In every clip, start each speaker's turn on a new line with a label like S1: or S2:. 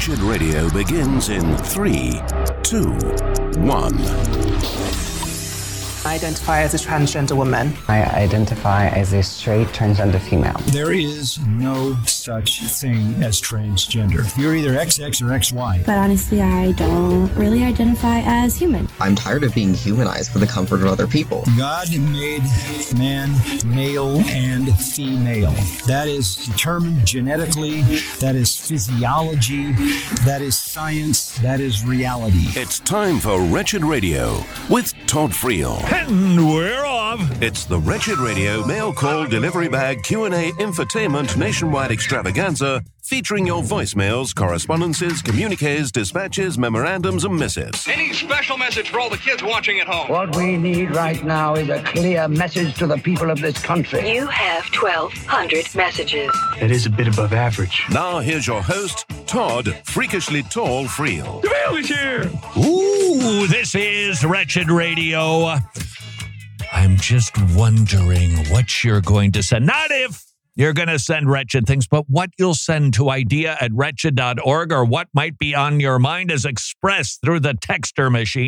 S1: Wretched Radio begins in 3, 2, 1.
S2: I identify as a transgender woman.
S3: I identify as a straight transgender female.
S4: There is no such thing as transgender. You're either XX or XY.
S5: But honestly, I don't really identify as human.
S6: I'm tired of being humanized for the comfort of other people.
S4: God made man male and female. That is determined genetically. That is physiology. That is science. That is reality.
S1: It's time for Wretched Radio with Todd Friel.
S7: And we're off.
S1: It's the Wretched Radio mail call delivery bag Q&A infotainment nationwide extravaganza featuring your voicemails, correspondences, communiques, dispatches, memorandums, and missives.
S8: Any special message for all the kids watching at home?
S9: What we need right now is a clear message to the people of this country.
S10: You have 1,200 messages.
S11: That is a bit above average.
S1: Now here's your host, Todd Freakishly Tall Friel.
S7: The mail is here. Ooh, this is Wretched Radio. I'm just wondering what you're going to send. Not if you're going to send wretched things, but what you'll send to idea@wretched.org or what might be on your mind is expressed through the texter machine,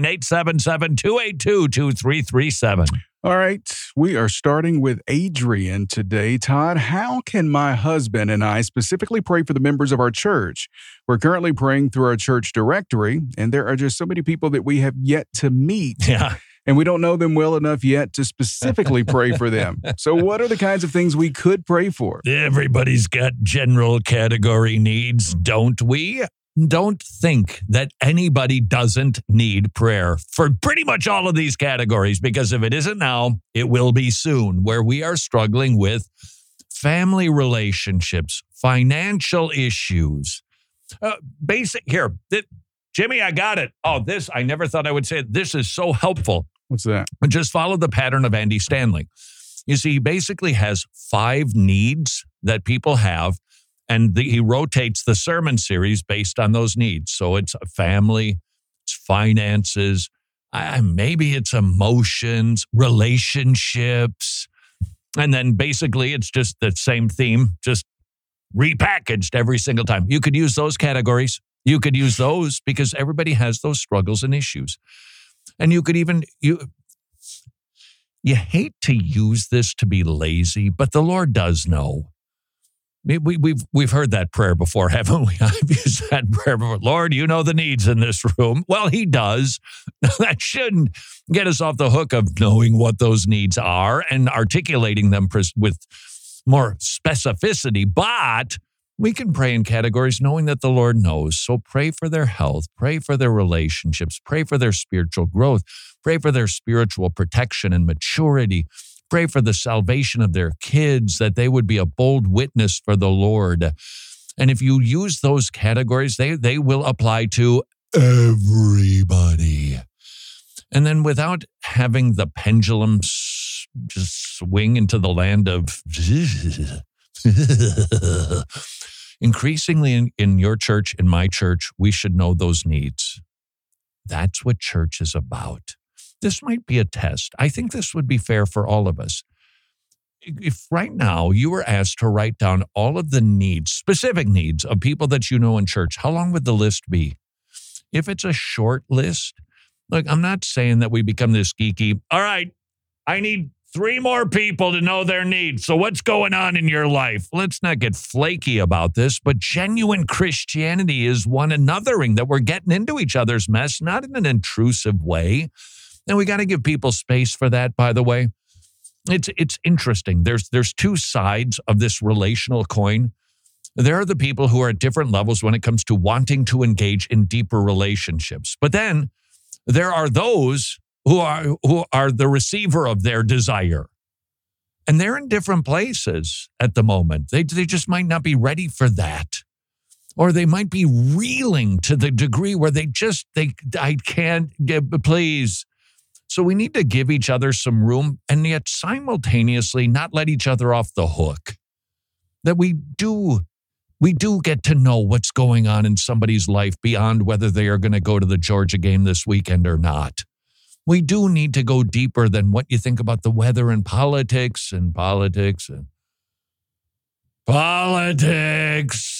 S7: 877-282-2337.
S12: All right, we are starting with Adrian today. Todd, how can my husband and I specifically pray for the members of our church? We're currently praying through our church directory, and there are just so many people that we have yet to meet.
S7: Yeah.
S12: And we don't know them well enough yet to specifically pray for them. So what are the kinds of things we could pray for?
S7: Everybody's got general category needs, don't we? Don't think that anybody doesn't need prayer for pretty much all of these categories, because if it isn't now, it will be soon, where we are struggling with family relationships, financial issues. Jimmy, I got it. Oh, this, I never thought I would say it. This is so helpful.
S12: What's that?
S7: Just follow the pattern of Andy Stanley. You see, he basically has 5 needs that people have, and he rotates the sermon series based on those needs. So it's family, it's finances, maybe it's emotions, relationships, and then basically it's just the same theme, just repackaged every single time. You could use those categories. You could use those because everybody has those struggles and issues. And you could even, you hate to use this to be lazy, but the Lord does know. We've heard that prayer before, haven't we? I've used that prayer before. Lord, you know the needs in this room. Well, he does. That shouldn't get us off the hook of knowing what those needs are and articulating them with more specificity, but we can pray in categories knowing that the Lord knows. So pray for their health, pray for their relationships, pray for their spiritual growth, pray for their spiritual protection and maturity, pray for the salvation of their kids, that they would be a bold witness for the Lord. And if you use those categories, they will apply to everybody. And then without having the pendulum just swing into the land of increasingly in your church, in my church, we should know those needs. That's what church is about. This might be a test. I think this would be fair for all of us. If right now you were asked to write down all of the needs, specific needs of people that you know in church, how long would the list be? If it's a short list, look, I'm not saying that we become this geeky. All right, I need 3 more people to know their needs. So what's going on in your life? Let's not get flaky about this, but genuine Christianity is one anothering, that we're getting into each other's mess, not in an intrusive way. And we got to give people space for that, by the way. It's interesting. There's 2 sides of this relational coin. There are the people who are at different levels when it comes to wanting to engage in deeper relationships. But then there are those who are the receiver of their desire. And they're in different places at the moment. They just might not be ready for that. Or they might be reeling to the degree where I can't please. So we need to give each other some room and yet simultaneously not let each other off the hook. That we do get to know what's going on in somebody's life beyond whether they are going to go to the Georgia game this weekend or not. We do need to go deeper than what you think about the weather and politics.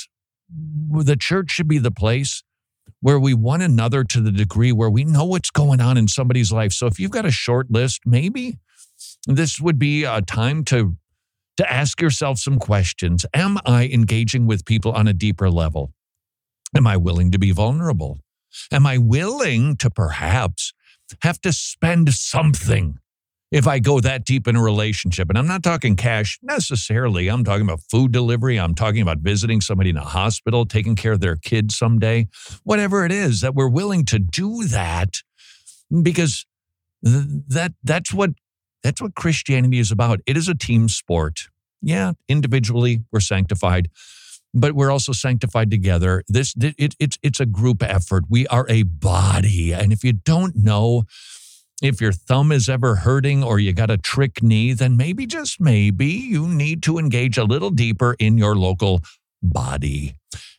S7: the church should be the place where we one another to the degree where we know what's going on in somebody's life. So if you've got a short list, maybe this would be a time to ask yourself some questions. Am I engaging with people on a deeper level? Am I willing to be vulnerable? Am I willing to perhaps have to spend something if I go that deep in a relationship? And I'm not talking cash necessarily. I'm talking about food delivery. I'm talking about visiting somebody in a hospital, taking care of their kids someday. Whatever it is, that we're willing to do that, because that's what Christianity is about. It is a team sport. Yeah, individually we're sanctified, but we're also sanctified together. It's a group effort. We are a body. And if you don't know if your thumb is ever hurting or you got a trick knee, then maybe, just maybe, you need to engage a little deeper in your local body.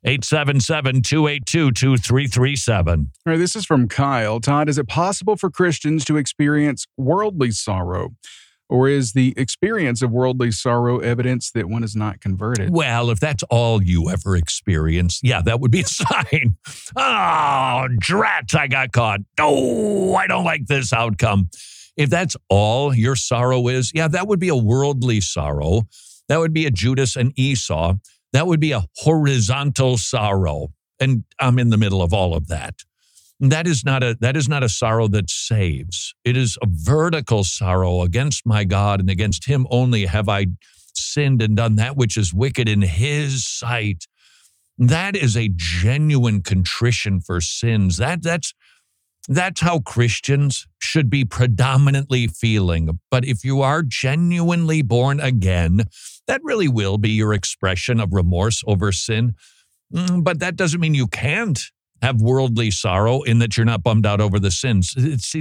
S7: 877-282-2337.
S12: All right, this is from Kyle. Todd, is it possible for Christians to experience worldly sorrow? Or is the experience of worldly sorrow evidence that one is not converted?
S7: Well, if that's all you ever experience, yeah, that would be a sign. Oh, drat, I got caught. Oh, I don't like this outcome. If that's all your sorrow is, yeah, that would be a worldly sorrow. That would be a Judas and Esau. That would be a horizontal sorrow. And I'm in the middle of all of that. That is not a sorrow that saves. It is a vertical sorrow. Against my God and against him only have I sinned and done that which is wicked in his sight. That is a genuine contrition for sins. That's how Christians should be predominantly feeling. But if you are genuinely born again, that really will be your expression of remorse over sin. But that doesn't mean you can't have worldly sorrow in that you're not bummed out over the sins. See,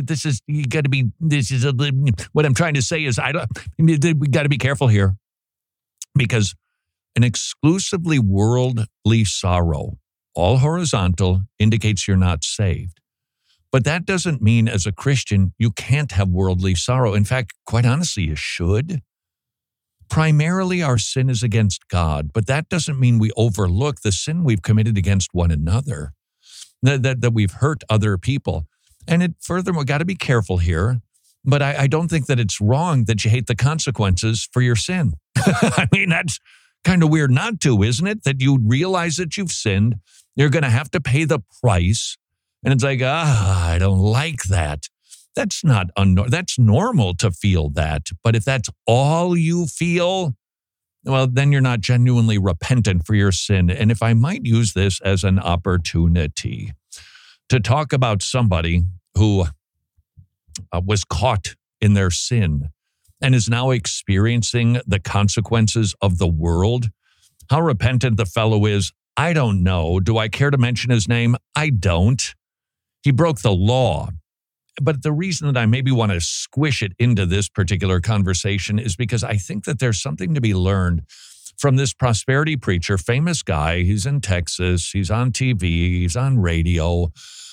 S7: what I'm trying to say is we got to be careful here, because an exclusively worldly sorrow, all horizontal, indicates you're not saved. But that doesn't mean as a Christian, you can't have worldly sorrow. In fact, quite honestly, you should. Primarily, our sin is against God, but that doesn't mean we overlook the sin we've committed against one another. That we've hurt other people. And furthermore, got to be careful here, but I don't think that it's wrong that you hate the consequences for your sin. I mean, that's kind of weird not to, isn't it? That you realize that you've sinned, you're going to have to pay the price, and it's like, I don't like that. That's not that's normal to feel that. But if that's all you feel, well, then you're not genuinely repentant for your sin. And if I might use this as an opportunity to talk about somebody who was caught in their sin and is now experiencing the consequences of the world, how repentant the fellow is, I don't know. Do I care to mention his name? I don't. He broke the law. But the reason that I maybe want to squish it into this particular conversation is because I think that there's something to be learned from this prosperity preacher, famous guy. He's in Texas. He's on TV. He's on radio.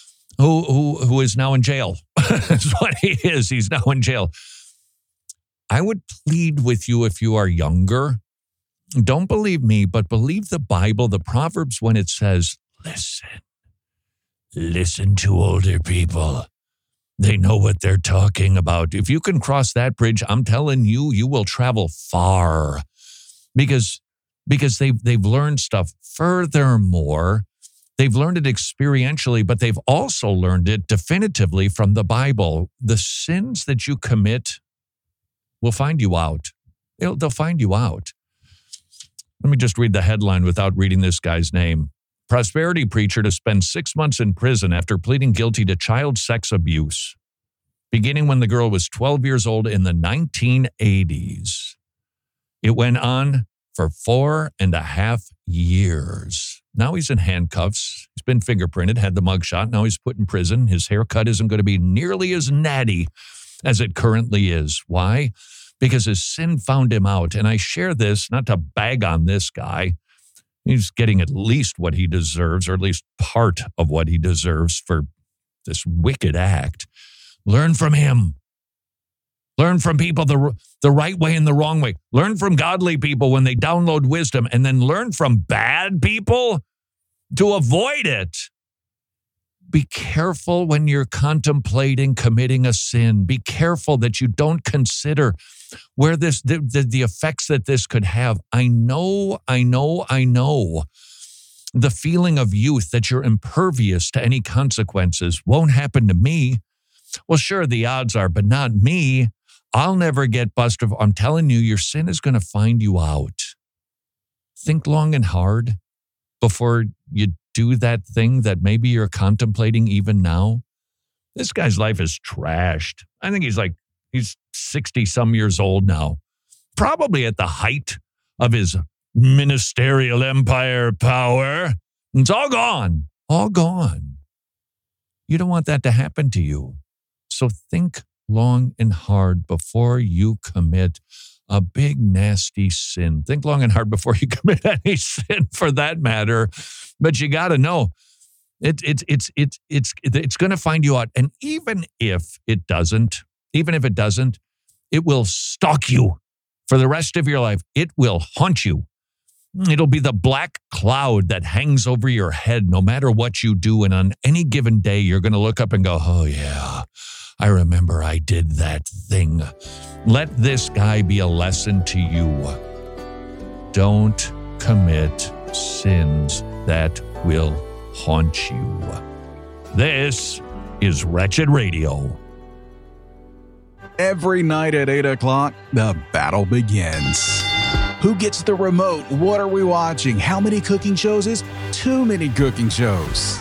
S7: Who is now in jail. That's what he is. He's now in jail. I would plead with you, if you are younger, don't believe me, but believe the Bible, the Proverbs, when it says, listen to older people. They know what they're talking about. If you can cross that bridge, I'm telling you, you will travel far, because they've learned stuff. Furthermore, they've learned it experientially, but they've also learned it definitively from the Bible. The sins that you commit will find you out. They'll find you out. Let me just read the headline without reading this guy's name. Prosperity preacher to spend 6 months in prison after pleading guilty to child sex abuse, beginning when the girl was 12 years old in the 1980s. It went on for 4.5 years. Now he's in handcuffs. He's been fingerprinted, had the mugshot. Now he's put in prison. His haircut isn't going to be nearly as natty as it currently is. Why? Because his sin found him out. And I share this not to bag on this guy. He's getting at least what he deserves, or at least part of what he deserves for this wicked act. Learn from him. Learn from people the right way and the wrong way. Learn from godly people when they download wisdom, and then learn from bad people to avoid it. Be careful when you're contemplating committing a sin. Be careful that you don't consider where the effects that this could have. I know. The feeling of youth that you're impervious to any consequences won't happen to me. Well, sure, the odds are, but not me. I'll never get busted. I'm telling you, your sin is going to find you out. Think long and hard before you do that thing that maybe you're contemplating even now. This guy's life is trashed. I think he's 60-some years old now. Probably at the height of his ministerial empire power. It's all gone. All gone. You don't want that to happen to you. So think long and hard before you commit a big, nasty sin. Think long and hard before you commit any sin for that matter. But you got to know, it's going to find you out. And even if it doesn't, it will stalk you for the rest of your life. It will haunt you. It'll be the black cloud that hangs over your head no matter what you do. And on any given day, you're going to look up and go, oh, yeah, I remember I did that thing. Let this guy be a lesson to you. Don't commit sins that will haunt you. This is Wretched Radio.
S12: Every night at 8 o'clock, the battle begins. Who gets the remote? What are we watching? How many cooking shows is too many cooking shows?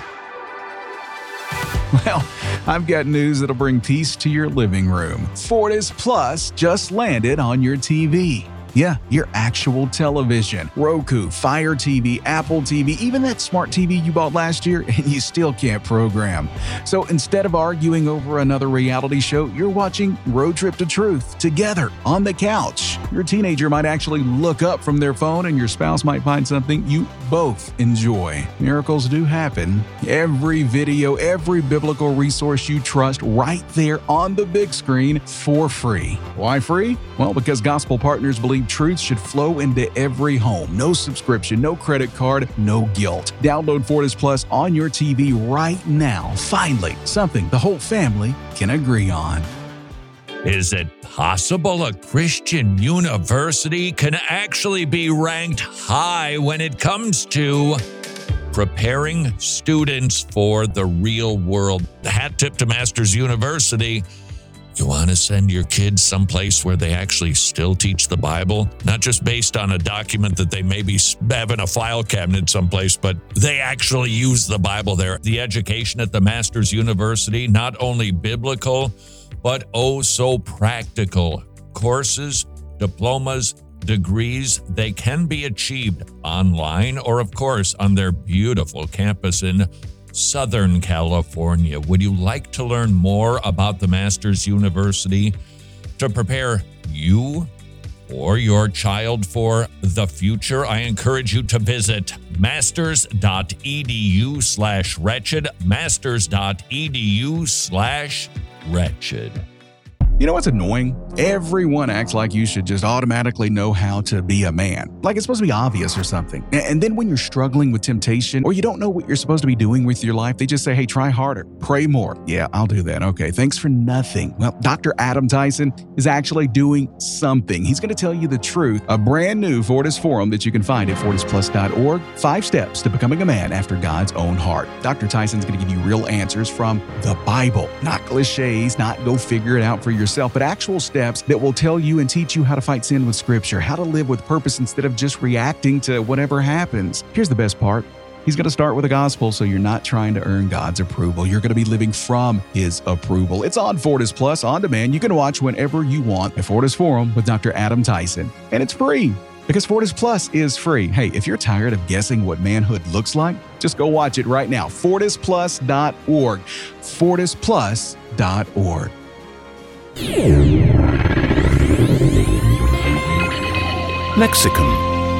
S12: Well, I've got news that'll bring peace to your living room. Fortis Plus just landed on your TV. Yeah, your actual television. Roku, Fire TV, Apple TV, even that smart TV you bought last year and you still can't program. So instead of arguing over another reality show, you're watching Road Trip to Truth together on the couch. Your teenager might actually look up from their phone and your spouse might find something you both enjoy. Miracles do happen. Every video, every biblical resource you trust right there on the big screen for free. Why free? Well, because gospel partners believe truth should flow into every home. No subscription, no credit card, no guilt. Download Fortis Plus on your TV right now. Finally, something the whole family can agree on.
S7: Is it possible a Christian university can actually be ranked high when it comes to preparing students for the real world? Hat tip to Masters University. You want to send your kids someplace where they actually still teach the Bible? Not just based on a document that they maybe have in a file cabinet someplace, but they actually use the Bible there. The education at the Masters University, not only biblical, but oh so practical. Courses, diplomas, degrees, they can be achieved online or, of course, on their beautiful campus in Southern California. Would you like to learn more about the Masters University to prepare you or your child for the future? I encourage you to visit masters.edu/wretched, masters.edu/wretched.
S12: You know what's annoying? Everyone acts like you should just automatically know how to be a man. Like it's supposed to be obvious or something. And then when you're struggling with temptation or you don't know what you're supposed to be doing with your life, they just say, hey, try harder, pray more. Yeah, I'll do that. Okay, thanks for nothing. Well, Dr. Adam Tyson is actually doing something. He's going to tell you the truth. A brand new Fortis Forum that you can find at fortisplus.org. 5 steps to becoming a man after God's own heart. Dr. Tyson's going to give you real answers from the Bible. Not cliches, not go figure it out for yourself, but actual steps that will tell you and teach you how to fight sin with Scripture, how to live with purpose instead of just reacting to whatever happens. Here's the best part. He's going to start with the gospel, so you're not trying to earn God's approval. You're going to be living from His approval. It's on Fortis Plus on demand. You can watch whenever you want at Fortis Forum with Dr. Adam Tyson. And it's free because Fortis Plus is free. Hey, if you're tired of guessing what manhood looks like, just go watch it right now. FortisPlus.org. FortisPlus.org.
S1: Lexicon.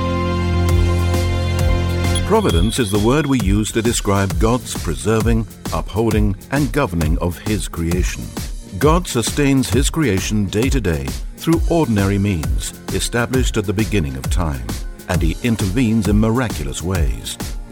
S1: Providence is the word we use to describe God's preserving, upholding, and governing of His creation. God sustains His creation day to day through ordinary means established at the beginning of time, and He intervenes in miraculous ways.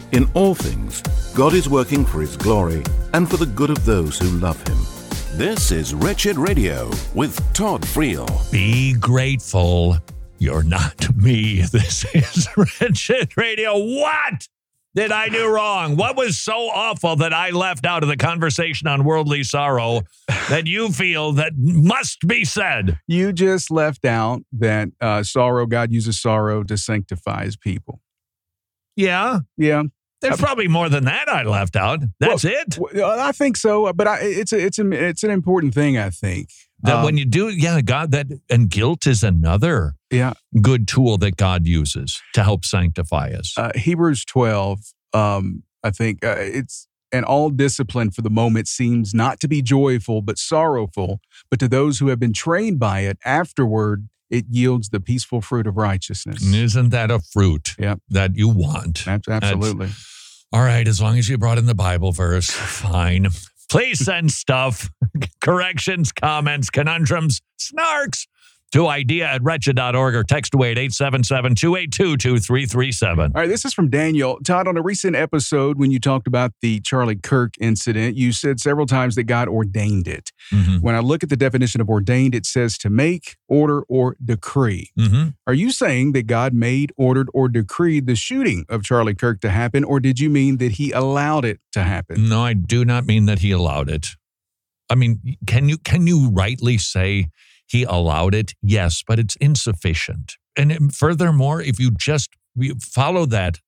S1: In all things, God is working for His glory and for the good of those who love Him. This is Wretched Radio with Todd Friel.
S7: Be grateful you're not me. This is Wretched Radio. What did I do wrong? What was so awful that I left out of the conversation on worldly sorrow that you feel that must be said?
S12: You just left out that God uses sorrow to sanctify His people.
S7: Yeah?
S12: Yeah.
S7: There's probably more than that I left out. That's it.
S12: I think so, but it's an important thing, I think.
S7: That when you do, God, and guilt is another good tool that God uses to help sanctify us.
S12: Hebrews 12, I think it's, and all discipline for the moment seems not to be joyful, but sorrowful. But to those who have been trained by it, afterward, it yields the peaceful fruit of righteousness.
S7: And isn't that a fruit that you want?
S12: Absolutely.
S7: All right, as long as you brought in the Bible verse, fine. Please send stuff, corrections, comments, conundrums, snarks to idea@wretched.org or text away at 877-282-2337.
S12: All right, this is from Daniel. Todd, on a recent episode when you talked about the Charlie Kirk incident, you said several times that God ordained it. Mm-hmm. When I look at the definition of ordained, it says to make, order, or decree. Mm-hmm. Are you saying that God made, ordered, or decreed the shooting of Charlie Kirk to happen, or did you mean that He allowed it to happen?
S7: No, I do not mean that He allowed it. I mean, can you rightly say He allowed it? Yes, but it's insufficient. And furthermore, if you just follow that.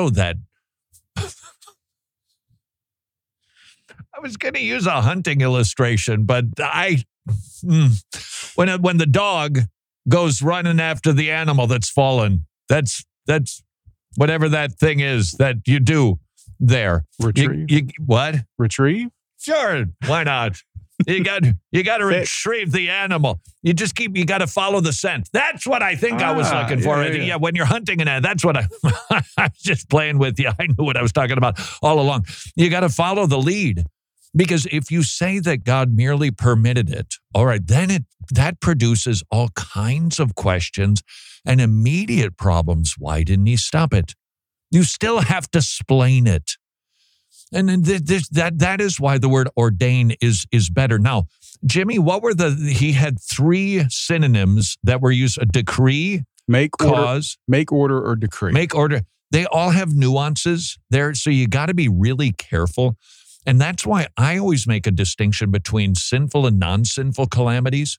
S7: I was going to use a hunting illustration, but when the dog goes running after the animal that's fallen, that's whatever that thing is that you do there.
S12: Retrieve.
S7: What?
S12: Retrieve?
S7: Sure, why not? You got to retrieve the animal. You got to follow the scent. That's what I think I was looking for. Yeah, when you're hunting an animal, that's what I was just playing with you. I knew what I was talking about all along. You got to follow the lead. Because if you say that God merely permitted it, all right, then that produces all kinds of questions and immediate problems. Why didn't He stop it? You still have to explain it. And that is why the word ordain is better. Now, Jimmy, he had 3 synonyms that were used: a decree,
S12: make,
S7: cause,
S12: make, order, or decree.
S7: Make, order. They all have nuances there, so you got to be really careful. And that's why I always make a distinction between sinful and non-sinful calamities.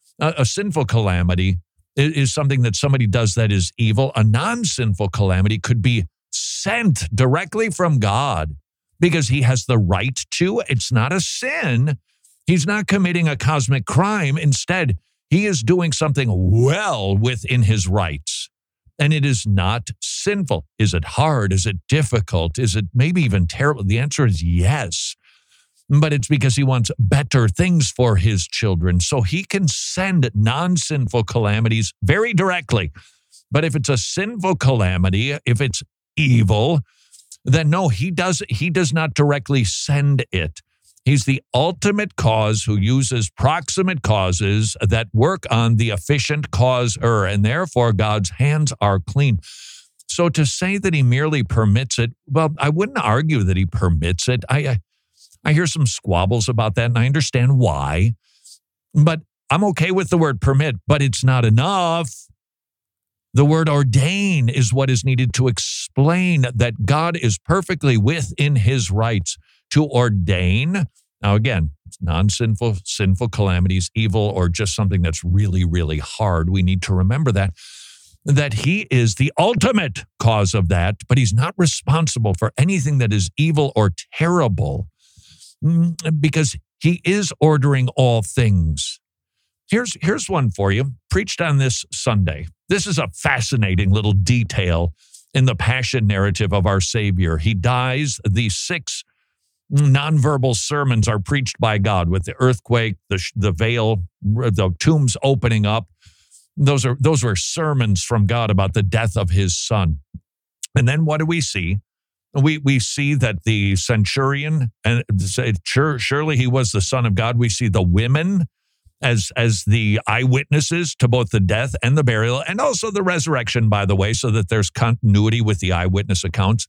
S7: A sinful calamity is something that somebody does that is evil. A non-sinful calamity could be sent directly from God because He has the right to. It's not a sin. He's not committing a cosmic crime. Instead, He is doing something well within His rights. And it is not sinful. Is it hard? Is it difficult? Is it maybe even terrible? The answer is yes. But it's because He wants better things for His children. So He can send non-sinful calamities very directly. But if it's a sinful calamity, if it's evil, then no, He does not directly send it. He's the ultimate cause who uses proximate causes that work on the efficient causer, and therefore God's hands are clean. So to say that He merely permits it, well, I wouldn't argue that He permits it. I hear some squabbles about that, and I understand why. But I'm okay with the word permit, but it's not enough. The word ordain is what is needed to explain that God is perfectly within His rights to ordain. Now, again, non-sinful, sinful calamities, evil, or just something that's really, really hard. We need to remember that He is the ultimate cause of that, but He's not responsible for anything that is evil or terrible because He is ordering all things. Here's one for you. Preached on this Sunday. This is a fascinating little detail in the passion narrative of our Savior. He dies. The 6 nonverbal sermons are preached by God with the earthquake, the veil, the tombs opening up. Those were sermons from God about the death of His Son. And then what do we see? We see that the centurion, and surely he was the Son of God. We see the women as the eyewitnesses to both the death and the burial, and also the resurrection, by the way, so that there's continuity with the eyewitness accounts.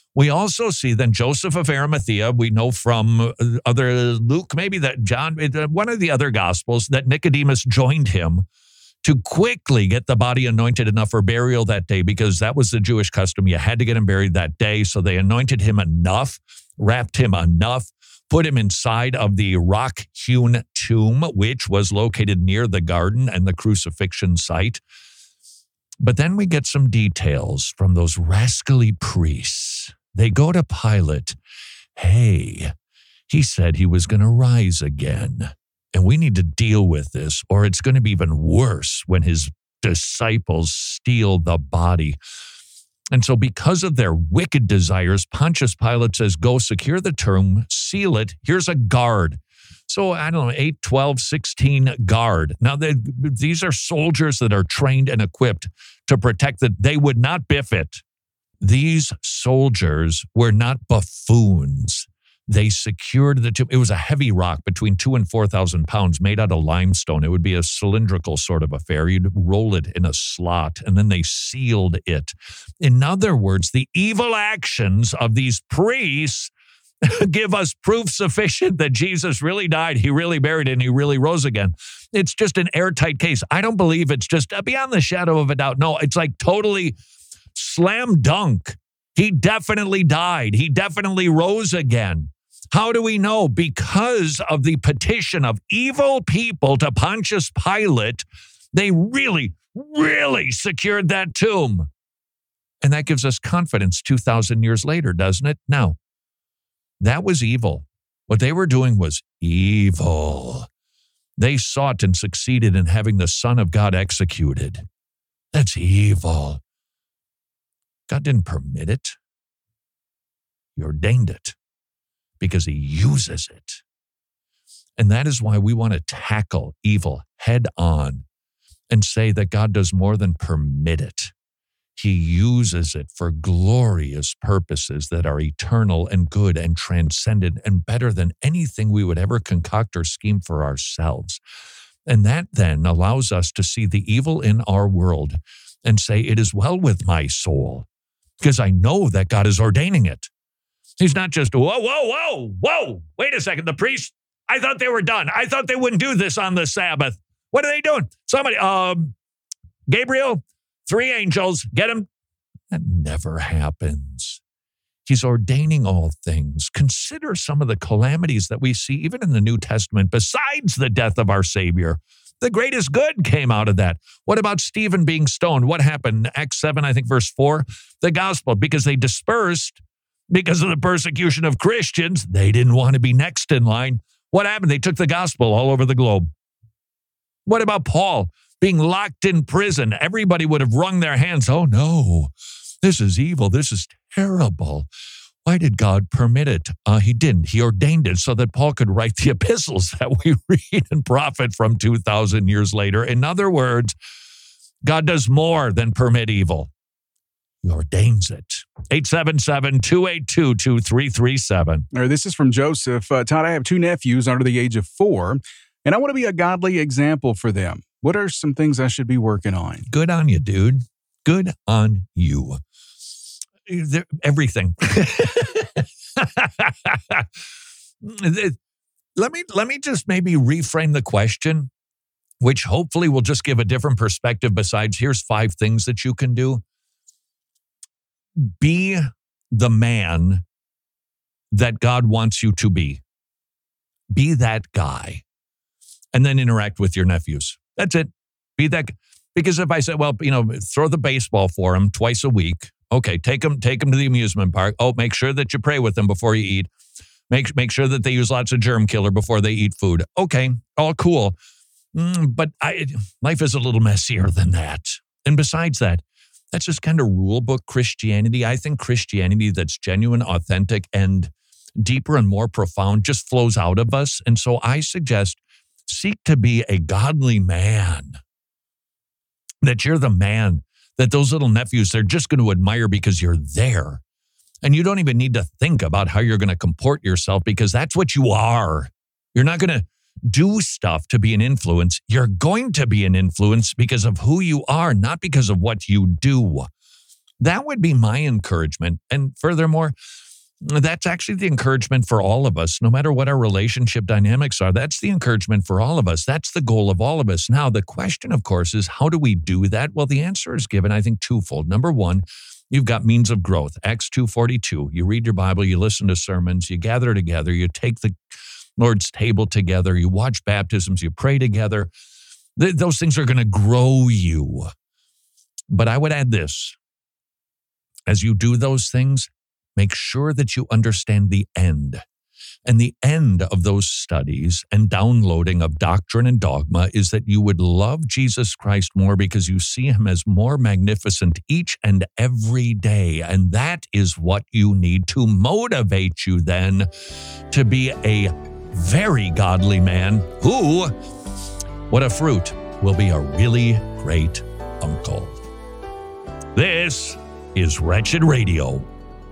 S7: We also see then Joseph of Arimathea, we know from other Luke, maybe that John, one of the other Gospels, that Nicodemus joined him to quickly get the body anointed enough for burial that day, because that was the Jewish custom. You had to get him buried that day. So they anointed him enough, wrapped him enough, put him inside of the rock-hewn tomb, which was located near the garden and the crucifixion site. But then we get some details from those rascally priests. They go to Pilate. Hey, he said he was going to rise again. And we need to deal with this, or it's going to be even worse when his disciples steal the body. And so because of their wicked desires, Pontius Pilate says, go secure the tomb, seal it. Here's a guard. So, I don't know, 8, 12, 16 guard. Now, these are soldiers that are trained and equipped to protect that they would not biff it. These soldiers were not buffoons. They secured the tomb. It was a heavy rock between 2,000 and 4,000 pounds made out of limestone. It would be a cylindrical sort of affair. You'd roll it in a slot, and then they sealed it. In other words, the evil actions of these priests give us proof sufficient that Jesus really died, he really buried, and he really rose again. It's just an airtight case. I don't believe it's just beyond the shadow of a doubt. No, it's like totally slam dunk. He definitely died. He definitely rose again. How do we know? Because of the petition of evil people to Pontius Pilate, they really, really secured that tomb. And that gives us confidence 2,000 years later, doesn't it? Now, that was evil. What they were doing was evil. They sought and succeeded in having the Son of God executed. That's evil. God didn't permit it. He ordained it because he uses it. And that is why we want to tackle evil head on and say that God does more than permit it. He uses it for glorious purposes that are eternal and good and transcendent and better than anything we would ever concoct or scheme for ourselves. And that then allows us to see the evil in our world and say, it is well with my soul, because I know that God is ordaining it. He's not just, whoa, wait a second, the priests, I thought they were done. I thought they wouldn't do this on the Sabbath. What are they doing? Somebody, Gabriel, 3 angels, get them. That never happens. He's ordaining all things. Consider some of the calamities that we see even in the New Testament, besides the death of our Savior. The greatest good came out of that. What about Stephen being stoned? What happened? Acts 7, I think, verse 4. The gospel, because they dispersed because of the persecution of Christians. They didn't want to be next in line. What happened? They took the gospel all over the globe. What about Paul being locked in prison? Everybody would have wrung their hands. Oh, no, this is evil. This is terrible. Why did God permit it? He didn't. He ordained it so that Paul could write the epistles that we read and profit from 2,000 years later. In other words, God does more than permit evil. He ordains it. 877-282-2337.
S12: All right, this is from Joseph. Todd, I have 2 nephews under the age of 4, and I want to be a godly example for them. What are some things I should be working on?
S7: Good on you, dude. Good on you. Everything. Let me just maybe reframe the question, which hopefully will just give a different perspective besides here's 5 things that you can do. Be the man that God wants you to be. Be that guy. And then interact with your nephews. That's it. Be that guy. Because if I say, well, throw the baseball for them twice a week. Okay, take them to the amusement park. Oh, make sure that you pray with them before you eat. Make sure that they use lots of germ killer before they eat food. Okay, all cool. But life is a little messier than that. And besides that, that's just kind of rule book Christianity. I think Christianity that's genuine, authentic, and deeper and more profound just flows out of us. And so I suggest seek to be a godly man. That you're the man that those little nephews, they're just going to admire because you're there. And you don't even need to think about how you're going to comport yourself because that's what you are. You're not going to do stuff to be an influence. You're going to be an influence because of who you are, not because of what you do. That would be my encouragement. And furthermore, that's actually the encouragement for all of us, no matter what our relationship dynamics are. That's the encouragement for all of us. That's the goal of all of us. Now, the question, of course, is how do we do that? Well, the answer is given, I think, twofold. Number one, you've got means of growth. Acts 2:42. You read your Bible, you listen to sermons, you gather together, you take the Lord's table together, you watch baptisms, you pray together. Those things are going to grow you. But I would add this. As you do those things, make sure that you understand the end. And the end of those studies and downloading of doctrine and dogma is that you would love Jesus Christ more because you see him as more magnificent each and every day. And that is what you need to motivate you then to be a very godly man who, what a fruit, will be a really great uncle. This is Wretched Radio.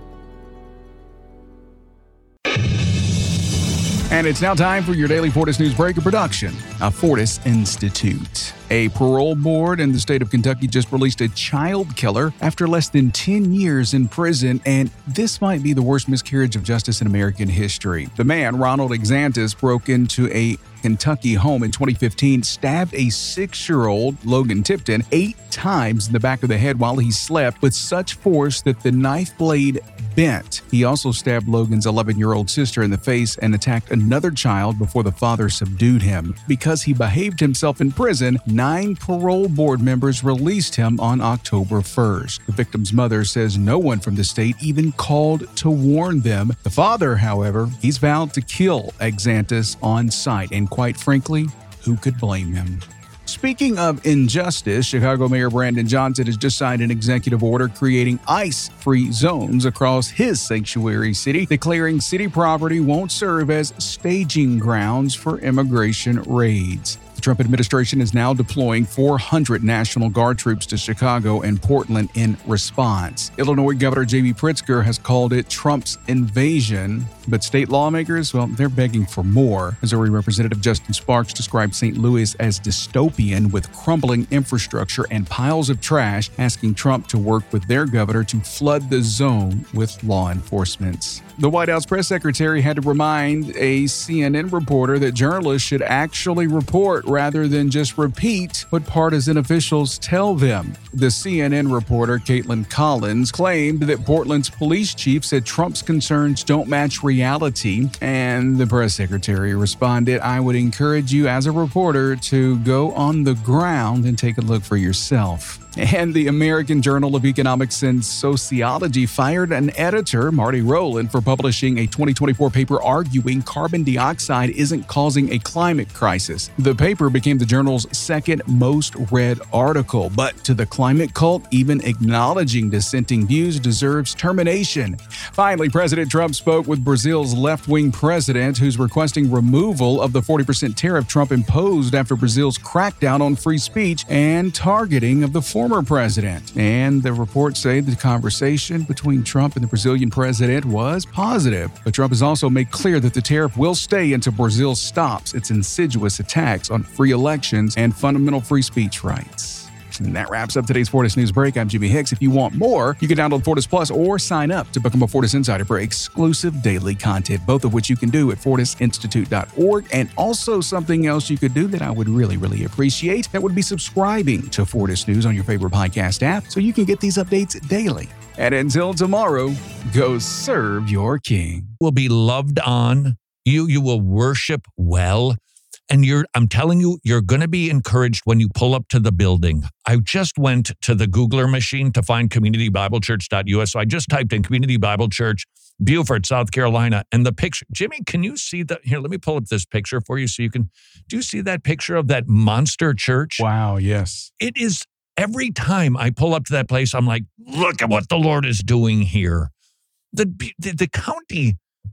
S12: And it's now time for your daily Fortis News Breaker production of Fortis Institute. A parole board in the state of Kentucky just released a child killer after less than 10 years in prison, and this might be the worst miscarriage of justice in American history. The man, Ronald Exantis, broke into a Kentucky home in 2015, stabbed a 6-year-old, Logan Tipton, 8 times in the back of the head while he slept with such force that the knife blade bent. He also stabbed Logan's 11-year-old sister in the face and attacked another child before the father subdued him. Because he behaved himself in prison, 9 parole board members released him on October 1st. The victim's mother says no one from the state even called to warn them. The father, however, he's vowed to kill Exantis on sight, and quite frankly, who could blame him? Speaking of injustice, Chicago Mayor Brandon Johnson has just signed an executive order creating ICE-free zones across his sanctuary city, declaring city property won't serve as staging grounds for immigration raids. The Trump administration is now deploying 400 National Guard troops to Chicago and Portland in response. Illinois Governor J.B. Pritzker has called it Trump's invasion, but state lawmakers, well, they're begging for more. Missouri Representative Justin Sparks described St. Louis as dystopian with crumbling infrastructure and piles of trash, asking Trump to work with their governor to flood the zone with law enforcement. The White House press secretary had to remind a CNN reporter that journalists should actually report rather than just repeat what partisan officials tell them. The CNN reporter, Caitlin Collins, claimed that Portland's police chief said Trump's concerns don't match reality, and the press secretary responded, "I would encourage you as a reporter to go on the ground and take a look for yourself." And the American Journal of Economics and Sociology fired an editor, Marty Rowland, for publishing a 2024 paper arguing carbon dioxide isn't causing a climate crisis. The paper became the journal's second most read article, but to the climate cult, even acknowledging dissenting views deserves termination. Finally, President Trump spoke with Brazil's left-wing president, who's requesting removal of the 40% tariff Trump imposed after Brazil's crackdown on free speech and targeting of the former president. And the reports say the conversation between Trump and the Brazilian president was positive. But Trump has also made clear that the tariff will stay until Brazil stops its insidious attacks on free elections and fundamental free speech rights. And that wraps up today's Fortis News Break. I'm Jimmy Hicks. If you want more, you can download Fortis Plus or sign up to become a Fortis Insider for exclusive daily content, both of which you can do at fortisinstitute.org. And also something else you could do that I would really appreciate, that would be subscribing to Fortis News on your favorite podcast app so you can get these updates daily. And until tomorrow, go serve your king.
S7: Will be loved on. You will worship well. And I'm telling you, you're going to be encouraged when you pull up to the building. I just went to the Googler machine to find communitybiblechurch.us. So I just typed in Community Bible Church, Beaufort, South Carolina, and the picture. Jimmy, can you see that? Here, let me pull up this picture for you so you can. Do you see that picture of that monster church?
S12: Wow, yes.
S7: It is, every time I pull up to that place, I'm like, look at what the Lord is doing here. The county,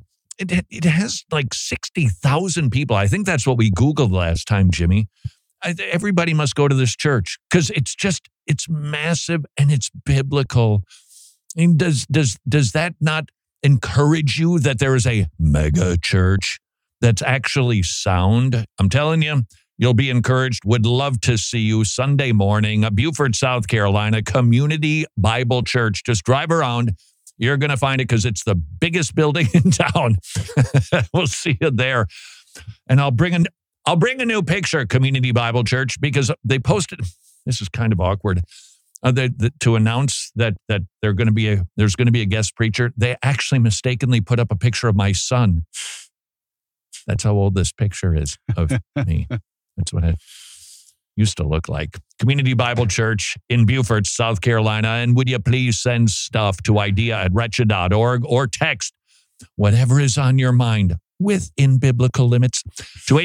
S7: it has like 60,000 people. I think that's what we Googled last time, Jimmy. Everybody must go to this church because it's massive and it's biblical. I mean, does that not encourage you that there is a mega church that's actually sound? I'm telling you, You'll be encouraged. Would love to see you Sunday morning, Beaufort, South Carolina, Community Bible Church. Just drive around. You're going to find it because it's the biggest building in town. We'll see you there. And I'll bring a new picture, Community Bible Church, because they posted, this is kind of awkward, to announce that there's going to be a guest preacher. They actually mistakenly put up a picture of my son. That's how old this picture is of me. That's what it used to look like. Community Bible Church in Beaufort, South Carolina. And would you please send stuff to idea@wretched.org or text whatever is on your mind within biblical limits to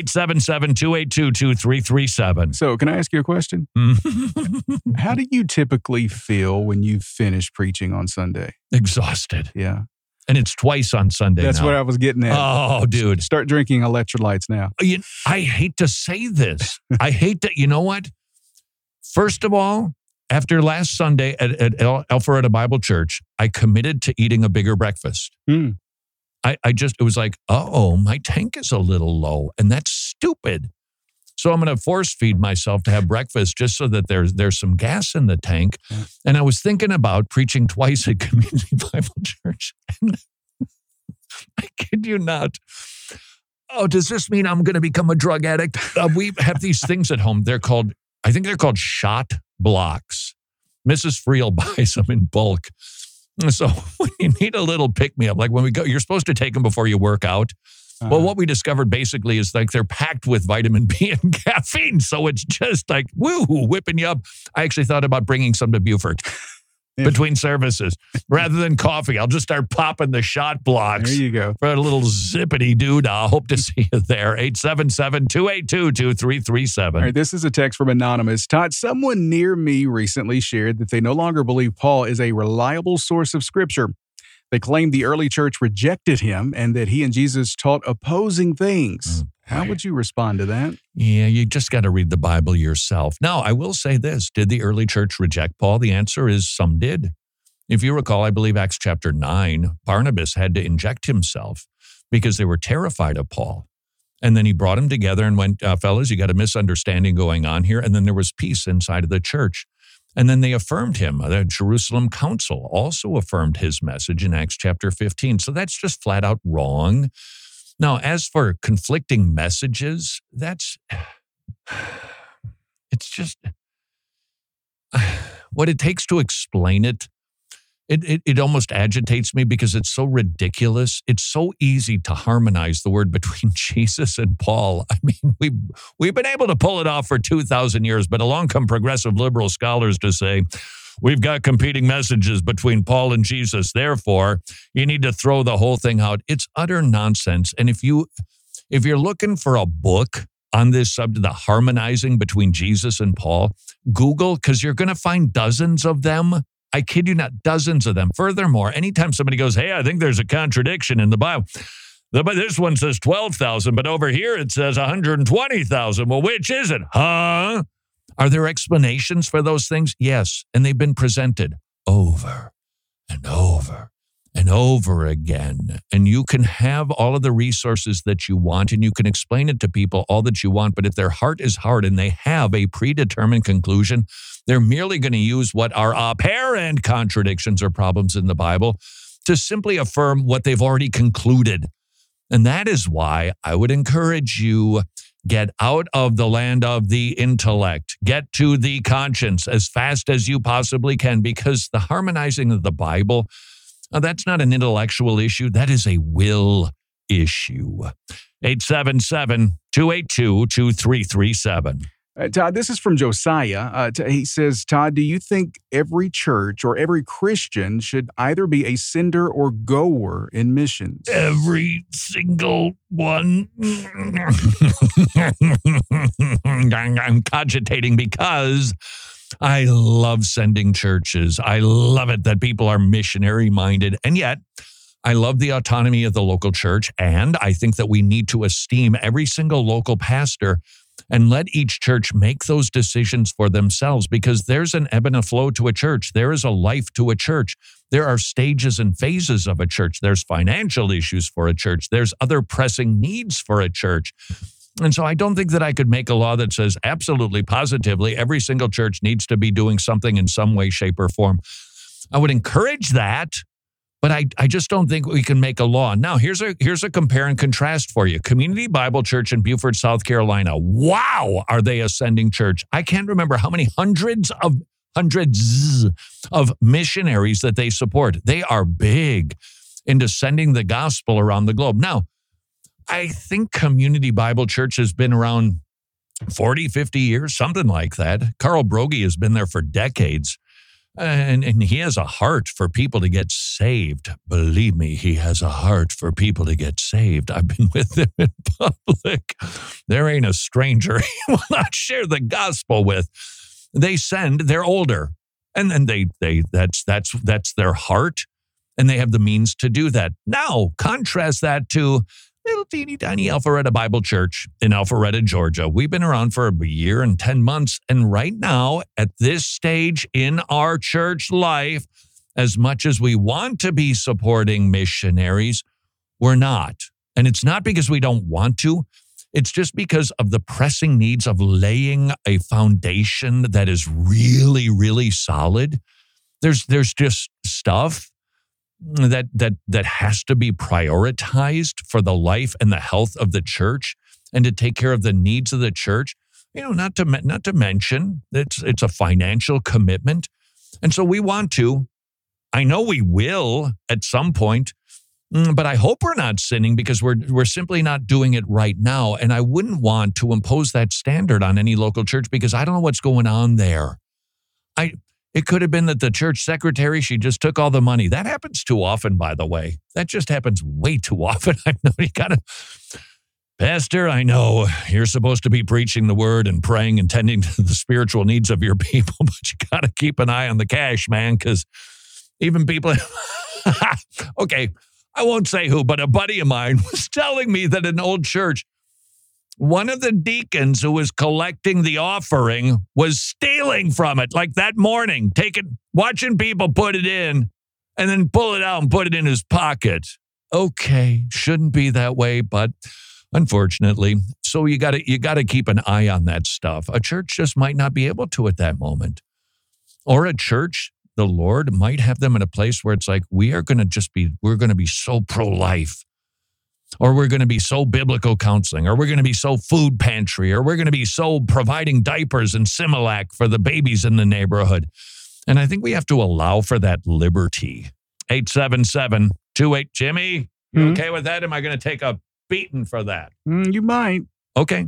S7: 877-282-2337.
S12: So can I ask you a question? How do you typically feel when you finish preaching on Sunday?
S7: Exhausted.
S12: Yeah.
S7: And it's twice on Sunday.
S12: That's
S7: now.
S12: what I was getting at.
S7: Oh, dude.
S12: Start drinking electrolytes now.
S7: I hate to say this. You know what? First of all, after last Sunday at Alpharetta Bible Church, I committed to eating a bigger breakfast. It was like, my tank is a little low, and that's stupid. So I'm going to force feed myself to have breakfast just so that there's some gas in the tank. Yeah. And I was thinking about preaching twice at Community Bible Church. And I kid you not. Oh, does this mean I'm going to become a drug addict? We have these things at home. I think they're called shot blocks. Mrs. Friel buys them in bulk. So when you need a little pick-me-up, like when we go, you're supposed to take them before you work out. Well, what we discovered basically is like they're packed with vitamin B and caffeine. So it's just like, woo, whipping you up. I actually thought about bringing some to Beaufort between services. Rather than coffee, I'll just start popping the shot blocks.
S12: There you go.
S7: For a little zippity dude. I hope to see you there. 877-282-2337.
S12: All right, this is a text from Anonymous. Todd, someone near me recently shared that they no longer believe Paul is a reliable source of scripture. They claim the early church rejected him and that he and Jesus taught opposing things. How would you respond to that?
S7: Yeah, you just got to read the Bible yourself. Now, I will say this. Did the early church reject Paul? The answer is some did. If you recall, I believe Acts chapter 9, Barnabas had to inject himself because they were terrified of Paul. And then he brought them together and went, fellas, you got a misunderstanding going on here. And then there was peace inside of the church. And then they affirmed him. The Jerusalem Council also affirmed his message in Acts chapter 15. So that's just flat out wrong. Now, as for conflicting messages, it's just what it takes to explain it. It almost agitates me because it's so ridiculous. It's so easy to harmonize the word between Jesus and Paul. I mean, we've been able to pull it off for 2,000 years, but along come progressive liberal scholars to say, we've got competing messages between Paul and Jesus. Therefore, you need to throw the whole thing out. It's utter nonsense. And if you're looking for a book on this subject, the harmonizing between Jesus and Paul, Google, because you're going to find dozens of them. I kid you not, dozens of them. Furthermore, anytime somebody goes, hey, I think there's a contradiction in the Bible. This one says 12,000, but over here it says 120,000. Well, which is it? Huh? Are there explanations for those things? Yes, and they've been presented over and over and over again. And you can have all of the resources that you want, and you can explain it to people all that you want, but if their heart is hard and they have a predetermined conclusion, they're merely going to use what are apparent contradictions or problems in the Bible to simply affirm what they've already concluded. And that is why I would encourage you, get out of the land of the intellect. Get to the conscience as fast as you possibly can, because the harmonizing of the Bible, that's not an intellectual issue. That is a will issue. 877-282-2337.
S12: Todd, this is from Josiah. He says, Todd, do you think every church or every Christian should either be a sender or goer in missions?
S7: Every single one. I'm cogitating because I love sending churches. I love it that people are missionary-minded. And yet, I love the autonomy of the local church. And I think that we need to esteem every single local pastor and let each church make those decisions for themselves, because there's an ebb and a flow to a church. There is a life to a church. There are stages and phases of a church. There's financial issues for a church. There's other pressing needs for a church. And so I don't think that I could make a law that says absolutely, positively, every single church needs to be doing something in some way, shape, or form. I would encourage that, but I just don't think we can make a law. Now, here's a compare and contrast for you. Community Bible Church in Beaufort, South Carolina. Wow, are they ascending church? I can't remember how many hundreds of missionaries that they support. They are big into sending the gospel around the globe. Now, I think Community Bible Church has been around 40, 50 years, something like that. Carl Broggi has been there for decades, and he has a heart for people to get saved. Believe me, he has a heart for people to get saved. I've been with him in public. There ain't a stranger he will not share the gospel with. They send, they're older, and then that's their heart, and they have the means to do that. Now, contrast that to little teeny tiny Alpharetta Bible Church in Alpharetta, Georgia. We've been around for a year and 10 months. And right now, at this stage in our church life, as much as we want to be supporting missionaries, we're not. And it's not because we don't want to. It's just because of the pressing needs of laying a foundation that is really, really solid. There's just stuff that has to be prioritized for the life and the health of the church and to take care of the needs of the church. Not to mention it's a financial commitment. And so we want to, I know we will at some point, but I hope we're not sinning because we're simply not doing it right now. And I wouldn't want to impose that standard on any local church because I don't know what's going on there. It could have been that the church secretary, she just took all the money. That happens too often, by the way. That just happens way too often. I know you got to, Pastor, I know you're supposed to be preaching the word and praying and tending to the spiritual needs of your people, but you got to keep an eye on the cash, man, because even people, okay, I won't say who, but a buddy of mine was telling me that an old church, one of the deacons who was collecting the offering was stealing from it, like that morning, watching people put it in and then pull it out and put it in his pocket. Okay, shouldn't be that way, but unfortunately. So you got to keep an eye on that stuff. A church just might not be able to at that moment. Or a church, the Lord might have them in a place where it's like, we're going to be so pro-life. Or we're going to be so biblical counseling, or we're going to be so food pantry, or we're going to be so providing diapers and Similac for the babies in the neighborhood. And I think we have to allow for that liberty. 877-28. Jimmy, you okay with that? Am I going to take a beating for that?
S12: You might.
S7: Okay.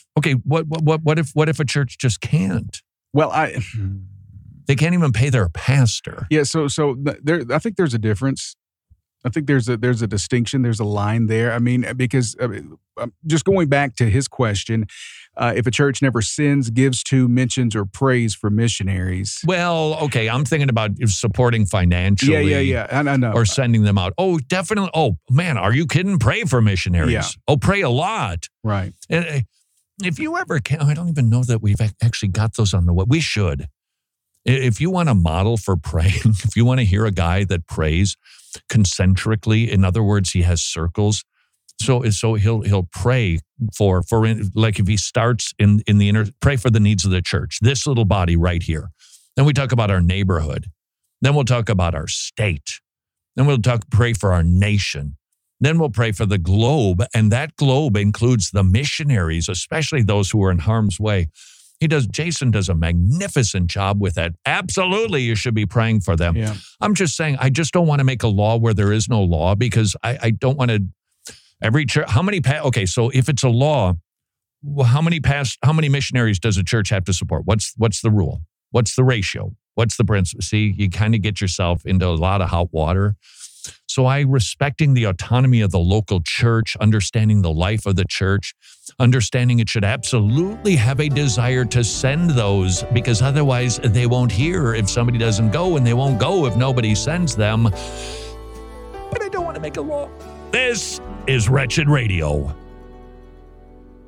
S7: What if a church just can't?
S12: Well,
S7: they can't even pay their pastor.
S12: Yeah. So I think there's a difference. I think there's a distinction. There's a line there. I mean, because just going back to his question, if a church never sins, gives to, mentions, or prays for missionaries.
S7: Well, okay, I'm thinking about supporting financially. Yeah.
S12: I know.
S7: Or sending them out. Oh, definitely. Oh, man, are you kidding? Pray for missionaries. Yeah. Oh, pray a lot.
S12: Right.
S7: And if you ever can, I don't even know that we've actually got those on the web. We should. If you want a model for praying, if you want to hear a guy that prays concentrically, in other words, he has circles. So he'll pray for like if he starts in the inner, pray for the needs of the church, this little body right here. Then we talk about our neighborhood. Then we'll talk about our state. Then we'll pray for our nation. Then we'll pray for the globe. And that globe includes the missionaries, especially those who are in harm's way. Jason does a magnificent job with that. Absolutely, you should be praying for them.
S12: Yeah.
S7: I'm just saying, I just don't want to make a law where there is no law because I don't want to, every church, okay, so if it's a law, how many missionaries does a church have to support? What's the rule? What's the ratio? What's the principle? See, you kind of get yourself into a lot of hot water. So respecting the autonomy of the local church, understanding the life of the church, understanding it should absolutely have a desire to send those because otherwise they won't hear if somebody doesn't go and they won't go if nobody sends them. But I don't want to make a law. This is Wretched Radio.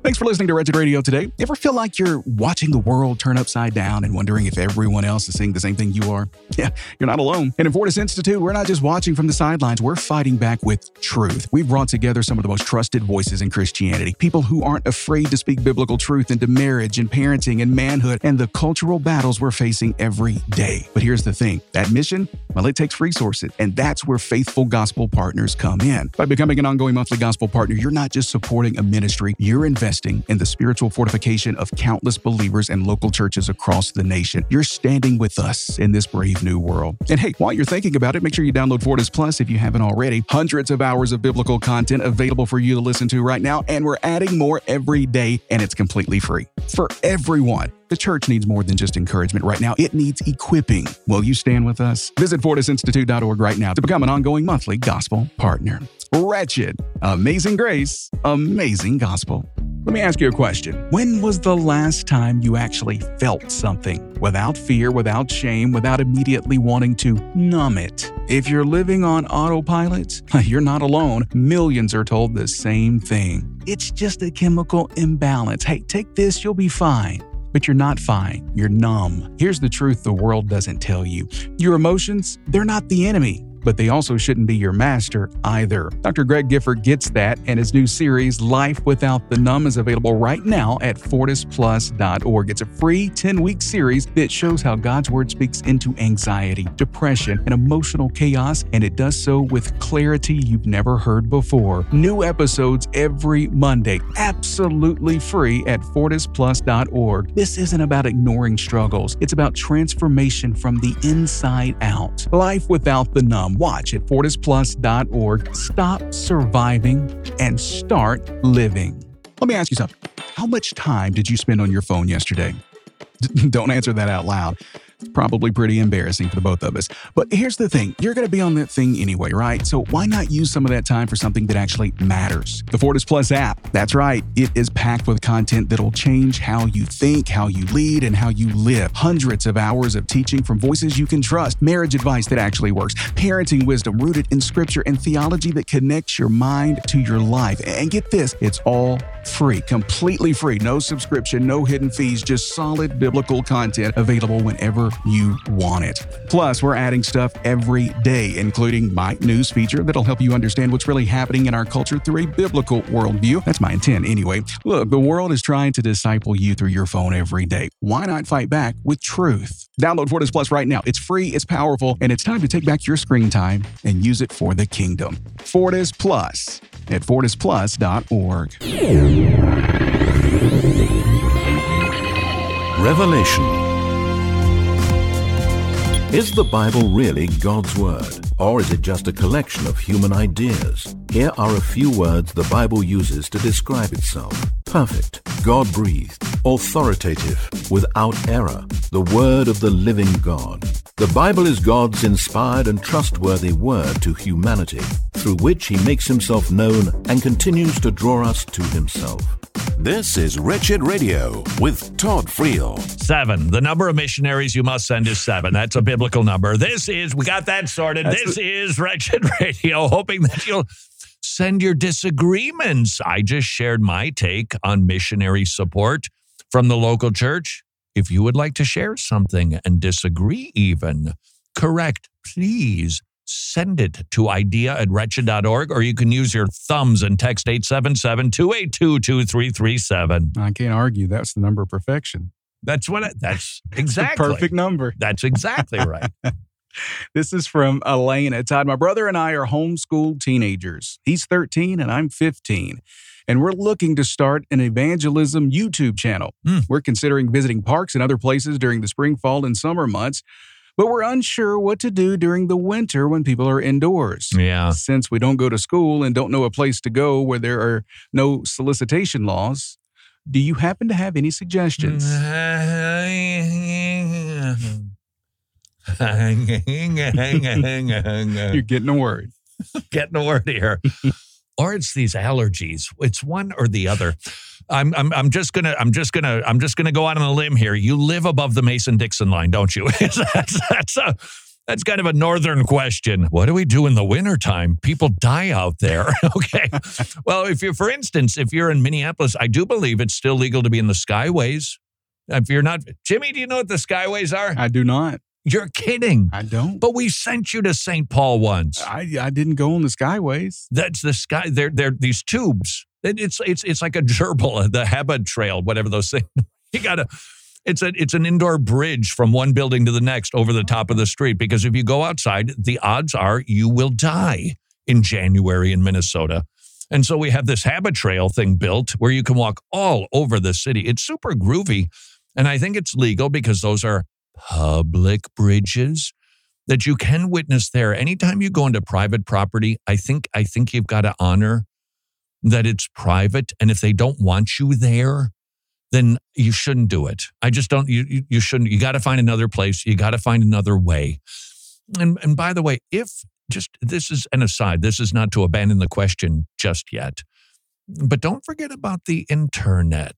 S12: Thanks for listening to Wretched Radio today. Ever feel like you're watching the world turn upside down and wondering if everyone else is seeing the same thing you are? Yeah, you're not alone. And at Fortis Institute, we're not just watching from the sidelines, we're fighting back with truth. We've brought together some of the most trusted voices in Christianity, people who aren't afraid to speak biblical truth into marriage and parenting and manhood and the cultural battles we're facing every day. But here's the thing, that mission, well, it takes resources, and that's where faithful gospel partners come in. By becoming an ongoing monthly gospel partner, you're not just supporting a ministry, you're investing in the spiritual fortification of countless believers and local churches across the nation. You're standing with us in this brave new world. And hey, while you're thinking about it, make sure you download Fortis Plus if you haven't already. Hundreds of hours of biblical content available for you to listen to right now, and we're adding more every day, and it's completely free. For everyone. The church needs more than just encouragement right now. It needs equipping. Will you stand with us? Visit FortisInstitute.org right now to become an ongoing monthly gospel partner. Wretched, amazing grace, amazing gospel. Let me ask you a question. When was the last time you actually felt something without fear, without shame, without immediately wanting to numb it? If you're living on autopilot, you're not alone. Millions are told the same thing. It's just a chemical imbalance. Hey, take this, you'll be fine. But you're not fine. You're numb. Here's the truth the world doesn't tell you. Your emotions, they're not the enemy, but they also shouldn't be your master either. Dr. Greg Gifford gets that, and his new series, Life Without the Numb, is available right now at FortisPlus.org. It's a free 10-week series that shows how God's Word speaks into anxiety, depression, and emotional chaos, and it does so with clarity you've never heard before. New episodes every Monday, absolutely free at FortisPlus.org. This isn't about ignoring struggles. It's about transformation from the inside out. Life Without the Numb. Watch at FortisPlus.org. Stop surviving and start living. Let me ask you something. How much time did you spend on your phone yesterday? Don't answer that out loud. It's probably pretty embarrassing for the both of us. But here's the thing. You're going to be on that thing anyway, right? So why not use some of that time for something that actually matters? The Fortis Plus app. That's right. It is packed with content that'll change how you think, how you lead, and how you live. Hundreds of hours of teaching from voices you can trust, marriage advice that actually works, parenting wisdom rooted in scripture, and theology that connects your mind to your life. And get this, it's all free, completely free. No subscription, no hidden fees, just solid biblical content available whenever you want it. Plus, we're adding stuff every day, including my news feature that'll help you understand what's really happening in our culture through a biblical worldview. That's my intent anyway. Look, the world is trying to disciple you through your phone every day. Why not fight back with truth? Download Fortis Plus right now. It's free, it's powerful, and it's time to take back your screen time and use it for the kingdom. Fortis Plus at FortisPlus.org.
S1: Revelation. Is the Bible really God's Word, or is it just a collection of human ideas? Here are a few words the Bible uses to describe itself. Perfect, God-breathed, authoritative, without error, the Word of the living God. The Bible is God's inspired and trustworthy word to humanity, through which He makes Himself known and continues to draw us to Himself. This is Wretched Radio with Todd Friel.
S7: 7. The number of missionaries you must send is 7. That's a biblical number. We got that sorted. This is Wretched Radio, hoping that you'll send your disagreements. I just shared my take on missionary support from the local church. If you would like to share something and disagree even, correct, please send it to idea@wretched.org, or you can use your thumbs and text 877-282-2337.
S12: I can't argue. That's the number of perfection.
S7: That's exactly.
S12: Perfect number.
S7: That's exactly right.
S12: This is from Elena. Todd, my brother and I are homeschooled teenagers. He's 13 and I'm 15. And we're looking to start an evangelism YouTube channel. We're considering visiting parks and other places during the spring, fall, and summer months. But we're unsure what to do during the winter when people are indoors.
S7: Yeah.
S12: Since we don't go to school and don't know a place to go where there are no solicitation laws, do you happen to have any suggestions? You're getting a word.
S7: Getting a word here. Or it's these allergies. It's one or the other. I'm just gonna go out on a limb here. You live above the Mason-Dixon line, don't you? That's kind of a northern question. What do we do in the wintertime? People die out there. Okay. Well, for instance, if you're in Minneapolis, I do believe it's still legal to be in the skyways. If you're not, Jimmy, do you know what the skyways are?
S12: I do not.
S7: You're kidding.
S12: I don't.
S7: But we sent you to St. Paul once.
S12: I didn't go on the skyways.
S7: That's the sky. They're these tubes. It's like a gerbil, the Habit Trail, whatever those things. It's an indoor bridge from one building to the next over the top of the street. Because if you go outside, the odds are you will die in January in Minnesota. And so we have this Habit Trail thing built where you can walk all over the city. It's super groovy. And I think it's legal because those are public bridges that you can witness there. Anytime you go into private property, I think you've got to honor that it's private. And if they don't want you there, then you shouldn't do it. I just don't, you shouldn't. You got to find another place. You got to find another way. And by the way, this is an aside, this is not to abandon the question just yet, but don't forget about the internet.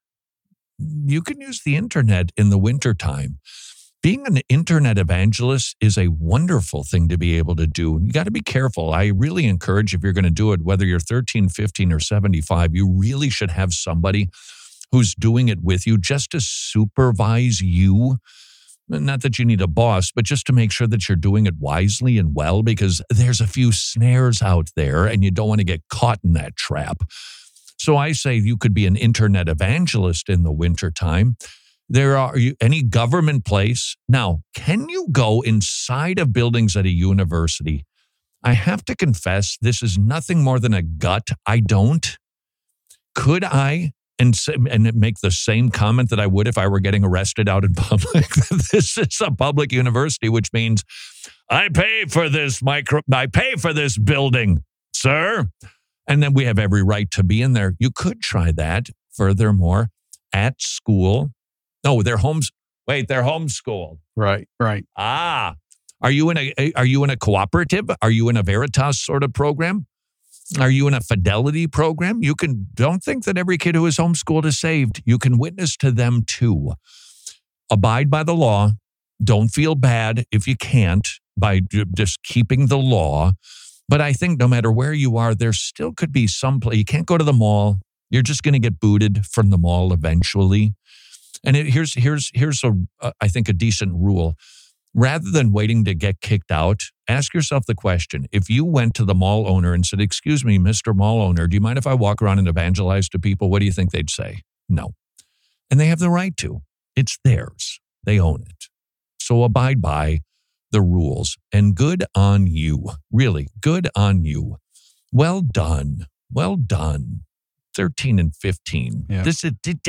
S7: You can use the internet in the wintertime. Being an internet evangelist is a wonderful thing to be able to do. You got to be careful. I really encourage, if you're going to do it, whether you're 13, 15, or 75, you really should have somebody who's doing it with you just to supervise you. Not that you need a boss, but just to make sure that you're doing it wisely and well, because there's a few snares out there and you don't want to get caught in that trap. So I say you could be an internet evangelist in the wintertime. There are any government place. Now, can you go inside of buildings at a university? I have to confess, this is nothing more than a gut. I don't. Could I and make the same comment that I would if I were getting arrested out in public? This is a public university, which means I pay for this building, sir. And then we have every right to be in there. You could try that. Furthermore, at school. No, they're homeschooled.
S12: Right.
S7: Ah, are you in a cooperative? Are you in a Veritas sort of program? Are you in a Fidelity program? Don't think that every kid who is homeschooled is saved. You can witness to them too. Abide by the law. Don't feel bad if you can't by just keeping the law. But I think no matter where you are, there still could be some place. You can't go to the mall. You're just going to get booted from the mall eventually. And here's I think a decent rule. Rather than waiting to get kicked out, ask yourself the question. If you went to the mall owner and said, "Excuse me, Mr. Mall Owner, do you mind if I walk around and evangelize to people?" What do you think they'd say? No. And they have the right to. It's theirs. They own it. So abide by the rules. And good on you. Really, good on you. Well done. Well done. 13 and 15. Yeah. That's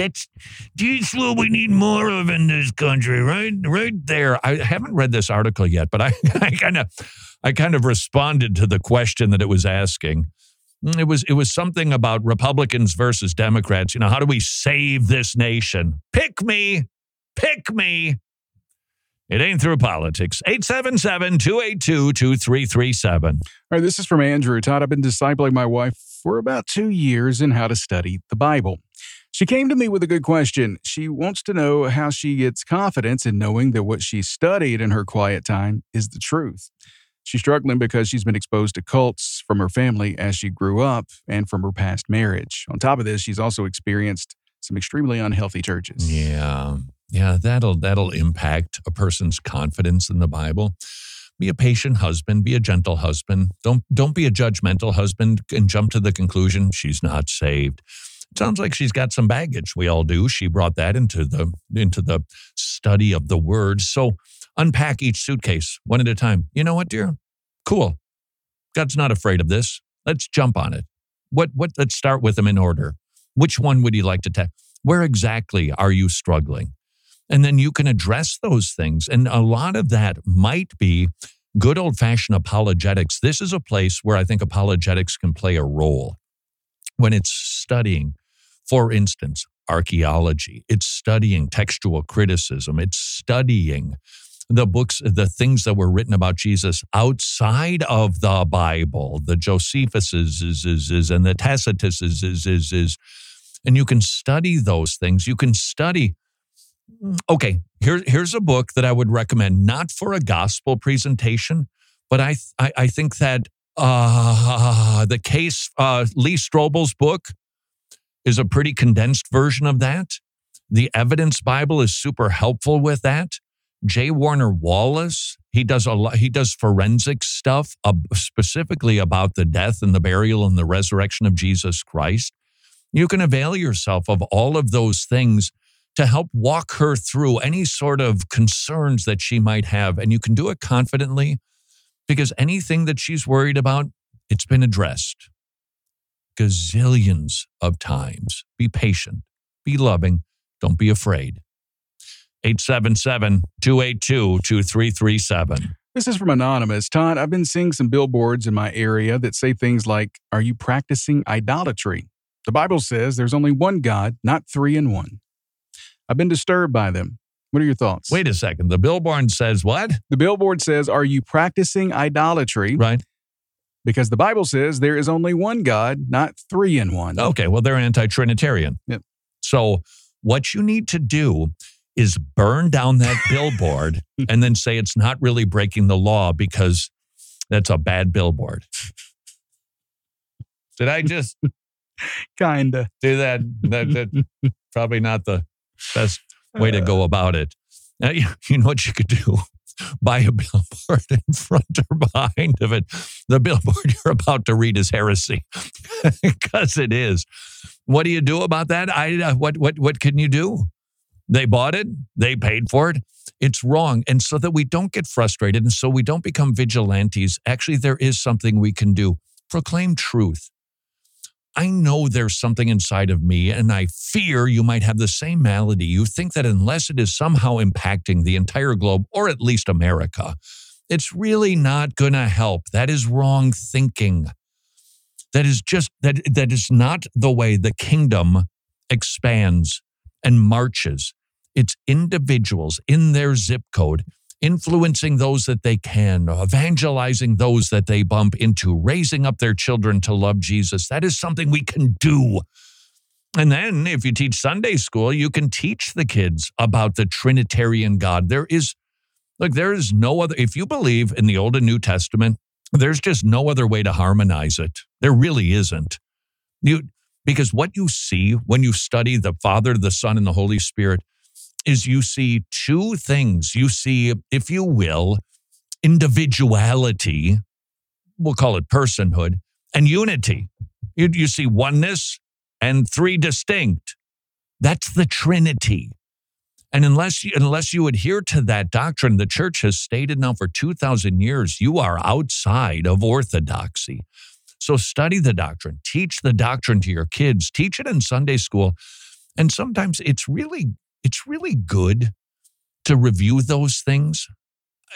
S7: what we need more of in this country, right? Right there. I haven't read this article yet, but I kind of responded to the question that it was asking. It was something about Republicans versus Democrats. You know, how do we save this nation? Pick me. It ain't through politics. 877-282-2337.
S12: All right, this is from Andrew. Todd, I've been discipling my wife for about 2 years in how to study the Bible. She came to me with a good question. She wants to know how she gets confidence in knowing that what she studied in her quiet time is the truth. She's struggling because she's been exposed to cults from her family as she grew up and from her past marriage. On top of this, she's also experienced some extremely unhealthy churches.
S7: Yeah, that'll impact a person's confidence in the Bible. Be a patient husband, be a gentle husband. Don't be a judgmental husband and jump to the conclusion she's not saved. It sounds like she's got some baggage. We all do. She brought that into the study of the word. So unpack each suitcase one at a time. You know what, dear? Cool. God's not afraid of this. Let's jump on it. Let's start with them in order. Which one would you like to take? Where exactly are you struggling? And then you can address those things. And a lot of that might be good old-fashioned apologetics. This is a place where I think apologetics can play a role. When it's studying, for instance, archaeology, it's studying textual criticism, it's studying the books, the things that were written about Jesus outside of the Bible, the Josephus' and the Tacitus'. And you can study those things. You can study Okay, here's a book that I would recommend, not for a gospel presentation, but I think that the case, Lee Strobel's book is a pretty condensed version of that. The Evidence Bible is super helpful with that. J. Warner Wallace, he does forensic stuff specifically about the death and the burial and the resurrection of Jesus Christ. You can avail yourself of all of those things to help walk her through any sort of concerns that she might have. And you can do it confidently because anything that she's worried about, it's been addressed gazillions of times. Be patient, be loving, don't be afraid. 877-282-2337.
S12: This is from Anonymous. Todd, I've been seeing some billboards in my area that say things like, "Are you practicing idolatry? The Bible says there's only one God, not three in one." I've been disturbed by them. What are your thoughts?
S7: Wait a second. The billboard says what?
S12: The billboard says, "Are you practicing idolatry?"
S7: Right.
S12: Because the Bible says there is only one God, not three in one.
S7: Okay, well, they're anti-Trinitarian.
S12: Yep.
S7: So what you need to do is burn down that billboard and then say it's not really breaking the law because that's a bad billboard. Did I just
S12: kinda
S7: do that? That probably not the best way to go about it. Now, you know what you could do? Buy a billboard in front or behind of it. The billboard you're about to read is heresy because it is. What do you do about that? What can you do? They bought it. They paid for it. It's wrong. And so that we don't get frustrated and so we don't become vigilantes, actually, there is something we can do. Proclaim truth. I know there's something inside of me, and I fear you might have the same malady. You think that unless it is somehow impacting the entire globe, or at least America, it's really not going to help. That is wrong thinking. That is not the way the kingdom expands and marches. It's individuals in their zip code, influencing those that they can, evangelizing those that they bump into, raising up their children to love Jesus. That is something we can do. And then if you teach Sunday school, you can teach the kids about the Trinitarian God. There is no other, if you believe in the Old and New Testament, there's just no other way to harmonize it. There really isn't. Because what you see when you study the Father, the Son, and the Holy Spirit is you see two things. You see, if you will, individuality, we'll call it personhood, and unity. You see oneness and three distinct. That's the Trinity. And unless you adhere to that doctrine, the church has stated now for 2,000 years, you are outside of orthodoxy. So study the doctrine, teach the doctrine to your kids, teach it in Sunday school. And sometimes it's really good to review those things